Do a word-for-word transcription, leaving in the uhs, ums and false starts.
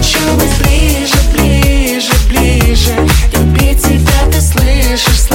хочу быть ближе, ближе, ближе. Любить тебя, ты слышишь?